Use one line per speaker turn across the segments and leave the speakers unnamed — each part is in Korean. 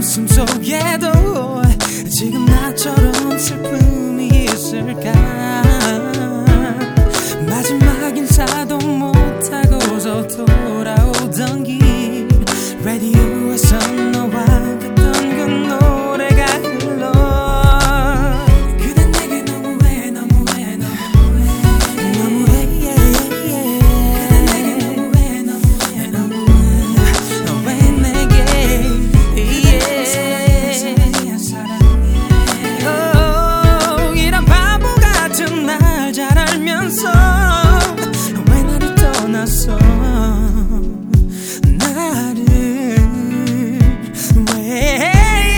숨속에도 지금 나처럼 슬픔이 있을까. 마지막 인사도 못하고서 돌아오던 길 라디오에서 너와 듣던 그 노래가 흘러. 그댄 내게 너무해 너무해 너무해 너무해 그댄 내게 너무해 너무해 너무해 너 왜 내게 이런 바보 같은 날 잘 알면서 왜 나를 떠났어. 나를 왜.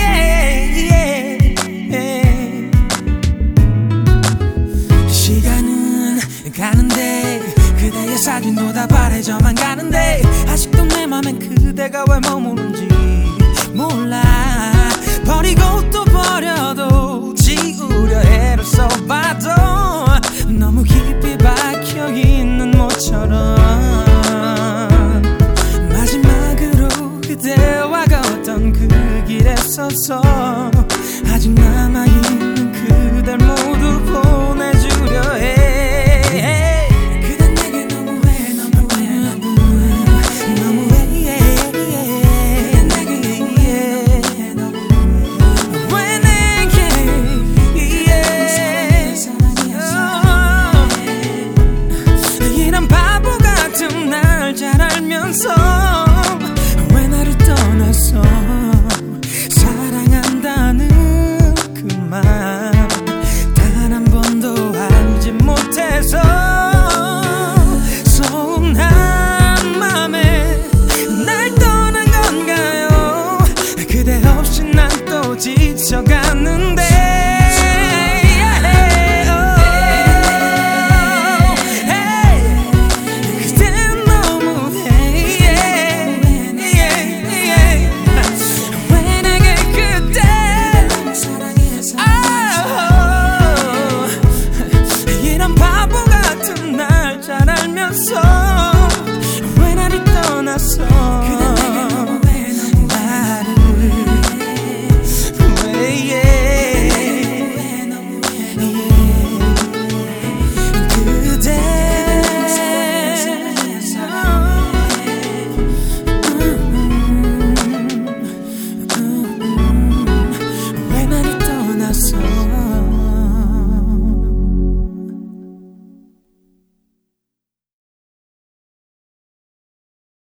시간은 가는데 그대의 사진도 다 바래져만 가는데 아직도 내 맘엔 그대가 왜 머무는지 몰라. 버리고 또 버려도 지우려 애를 써봐도 너무 깊이 박혀있는 모처럼 마지막으로 그대와 걷던 그 길에 서서 아직 남아있는 그댈 모두 보내주려 해. 그댄 내게 너무해 너무해 너무해 너무해 그댄 내게 너무해 왜 내게 이런 바보 같은 날 잘 알면서 왜 나를 떠났어. 사랑한다는 그 말 단 한 번도 알지 못해서 서운한 맘에 날 떠난 건가요. 그대 없이 난 또 지쳐가는데 왜 나를 떠났어.